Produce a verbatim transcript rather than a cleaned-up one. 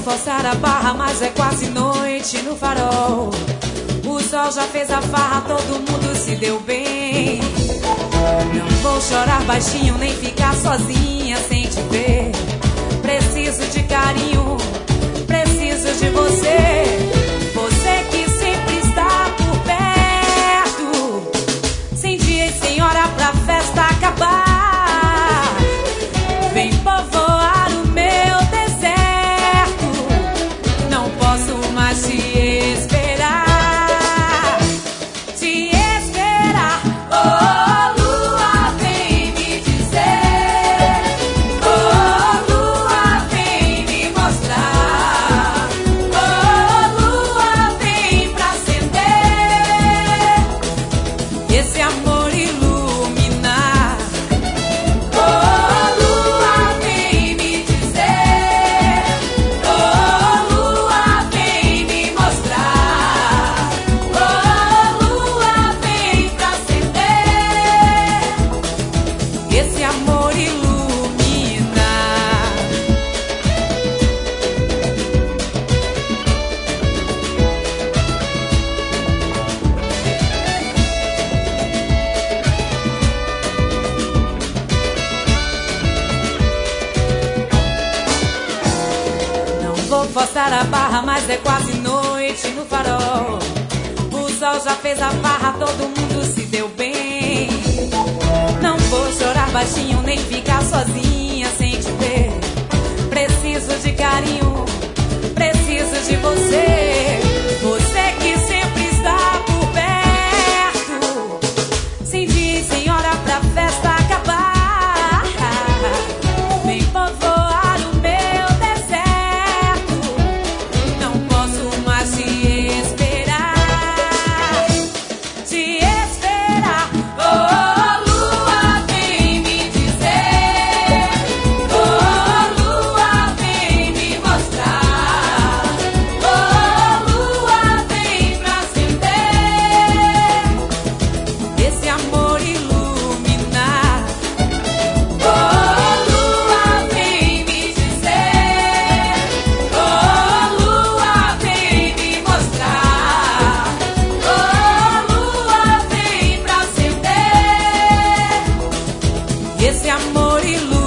forçar a barra, mas é quase noite no farol. O sol já fez a farra, todo mundo se deu bem. Não vou chorar baixinho, nem ficar sozinha sem te ver. Preciso de carinho, preciso de você. Você que sempre está por perto, sem dia e sem hora pra festa acabar. Vem povoar o meu deserto, não posso mais te esperar. Te esperar, oh lua, vem me dizer. Oh lua, vem me mostrar. Oh lua, vem pra acender esse amor iluminar. Oh lua, vem me dizer. Oh lua, vem me mostrar. Oh lua, vem pra acender esse amor iluminar. Não vou forçar a barra, mas é quase noite no farol. O sol já fez a farra, todo mundo se deu bem. Não vou chorar baixinho, nem ficar sozinha sem te ver. Preciso de carinho, preciso de você. Você que sempre está por perto, sem dia e sem hora pra festa acabar. Vem povoar o meu deserto, não posso mais te esperar. Te esperar, oh lua, vem me dizer. Oh lua, vem me mostrar. Oh lua, vem pra acender esse amor iluminar. Oh lua, vem me dizer. Oh lua, vem me mostrar. Oh lua, vem pra acender esse amor iluminar.